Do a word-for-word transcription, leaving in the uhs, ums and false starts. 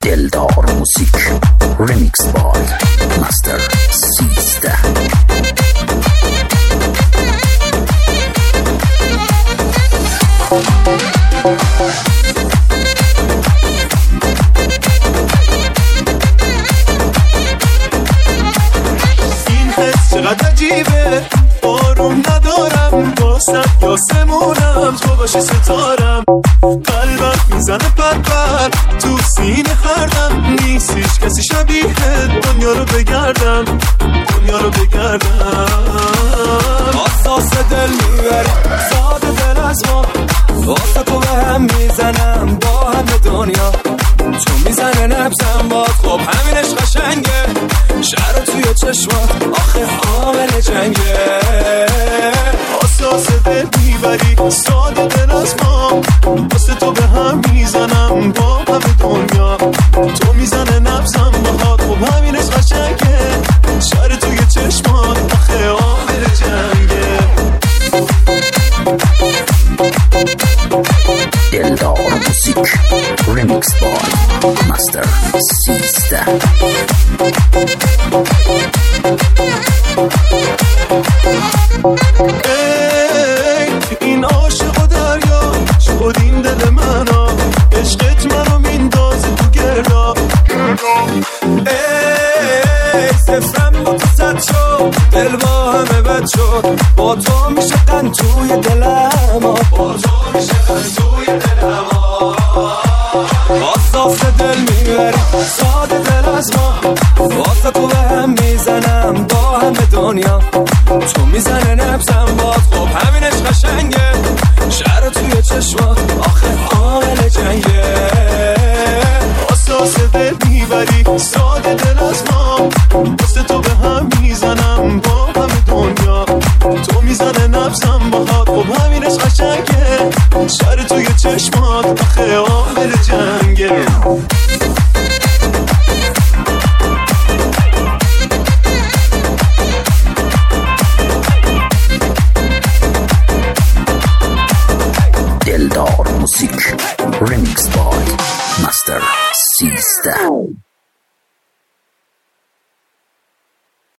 دلدار موزیک ریمیکس بای مستر سیزده. این حس چقدر عجیبه، آروم ندارم واسه یاسمونم تو باشی ستارم. قلبم میزنه پر پر تو سینه خردم، نیستیش کسی شبیه دنیا رو بگردم دنیا رو بگردم. آساس دل میبری ساده دل از ما، واسه تو به هم میزنم با همه دنیا. تو میزنه نبزم باد، خب همینش قشنگه. شهر توی چشمات آخه حامل جنگه. آساس دل میبری ساده دل از ما، واسه تو به هم میزنم با همه دنیا. تو میزنه نبزم باد، خب همینش قشنگه. شهر توی چشمات آخه حامل جنگه. دلدار موزیک ریمیکس بای مستر سیزده. ای این عاشق و دریا شد این دل منا، عشقت منو میندازه تو گردا. ای سفرم با تو صد شد، دل با همه بد شد. با تو میشه قند توی دلم، با تو میشه قند توی دلم. آساس دل میبری ساده دل از ما، واسه تو به هم میزنم با همه دنیا. تو میزنه نبزم باد، خب همینش قشنگه. شهر توی چشمات آخه حامل جنگه. آساس دل میبری ساده دل از ما، واسه تو به هم میزنم با همه دنیا. تو میزنه نبزم باهات، خب همینش قشنگه. شهر توی چشمات آخه